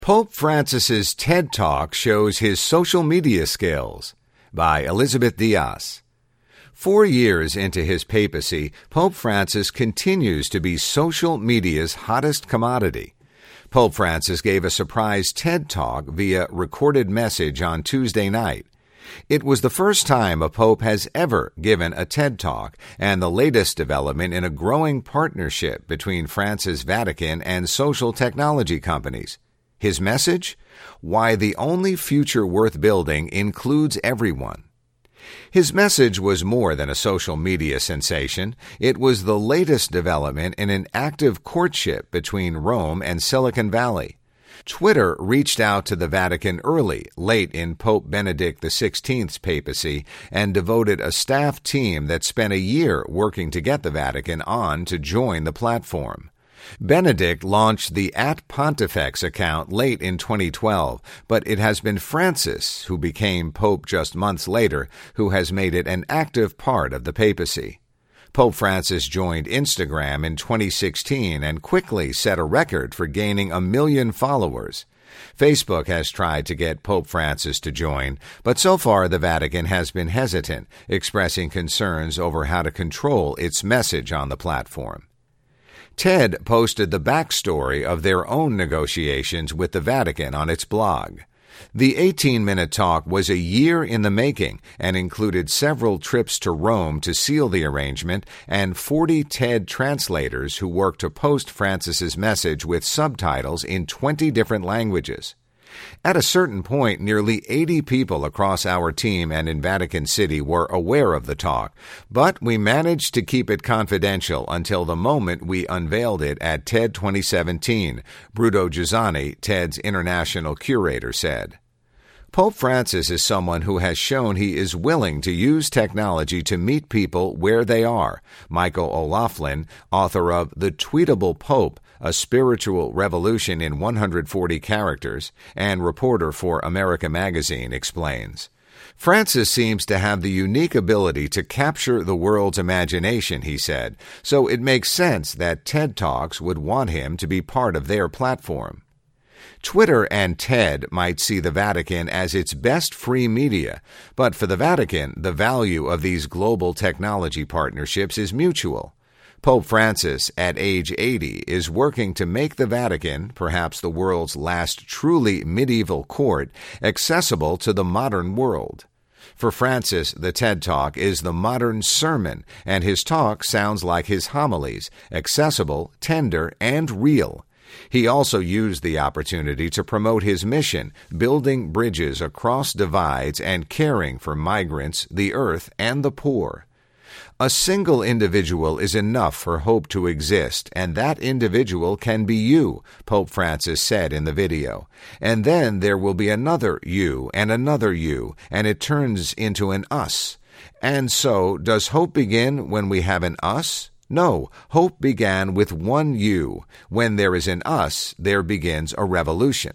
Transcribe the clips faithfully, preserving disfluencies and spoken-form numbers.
Pope Francis's TED Talk shows his social media skills, by Elizabeth Diaz. Four years into his papacy, Pope Francis continues to be social media's hottest commodity. Pope Francis gave a surprise TED Talk via recorded message on Tuesday night. It was the first time a pope has ever given a TED Talk, and the latest development in a growing partnership between France's Vatican and social technology companies. His message? Why the only future worth building includes everyone. His message was more than a social media sensation. It was the latest development in an active courtship between Rome and Silicon Valley. Twitter reached out to the Vatican early, late in Pope Benedict the sixteenth's papacy, and devoted a staff team that spent a year working to get the Vatican on to join the platform. Benedict launched the at Pontifex account late in twenty twelve, but it has been Francis, who became Pope just months later, who has made it an active part of the papacy. Pope Francis joined Instagram in twenty sixteen and quickly set a record for gaining a million followers. Facebook has tried to get Pope Francis to join, but so far the Vatican has been hesitant, expressing concerns over how to control its message on the platform. TED posted the backstory of their own negotiations with the Vatican on its blog. The eighteen-minute talk was a year in the making and included several trips to Rome to seal the arrangement and forty TED translators who worked to post Francis's message with subtitles in twenty different languages. At a certain point, nearly eighty people across our team and in Vatican City were aware of the talk, but we managed to keep it confidential until the moment we unveiled it at TED twenty seventeen, Bruno Giussani, TED's international curator, said. Pope Francis is someone who has shown he is willing to use technology to meet people where they are. Michael O'Loughlin, author of The Tweetable Pope, A Spiritual Revolution in one hundred forty Characters, and reporter for America Magazine, explains. Francis seems to have the unique ability to capture the world's imagination, he said, so it makes sense that TED Talks would want him to be part of their platform. Twitter and TED might see the Vatican as its best free media, but for the Vatican, the value of these global technology partnerships is mutual. Pope Francis, at age eighty, is working to make the Vatican, perhaps the world's last truly medieval court, accessible to the modern world. For Francis, the TED Talk is the modern sermon, and his talk sounds like his homilies, accessible, tender, and real. He also used the opportunity to promote his mission, building bridges across divides and caring for migrants, the earth, and the poor. A single individual is enough for hope to exist, and that individual can be you, Pope Francis said in the video. And then there will be another you and another you, and it turns into an us. And so, does hope begin when we have an us? No, hope began with one you. When there is an us, there begins a revolution.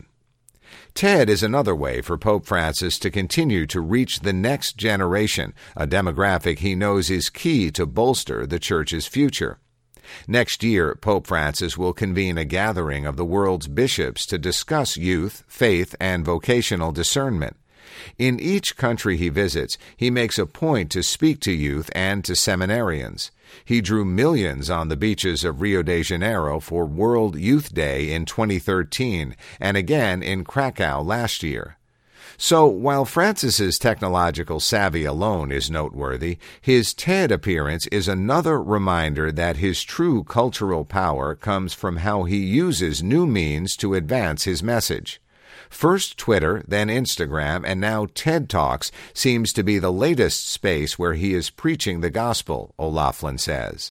TED is another way for Pope Francis to continue to reach the next generation, a demographic he knows is key to bolster the Church's future. Next year, Pope Francis will convene a gathering of the world's bishops to discuss youth, faith, and vocational discernment. In each country he visits, he makes a point to speak to youth and to seminarians. He drew millions on the beaches of Rio de Janeiro for World Youth Day in twenty thirteen and again in Krakow last year. So, while Francis's technological savvy alone is noteworthy, his TED appearance is another reminder that his true cultural power comes from how he uses new means to advance his message. First Twitter, then Instagram, and now TED Talks seems to be the latest space where he is preaching the gospel, O'Loughlin says.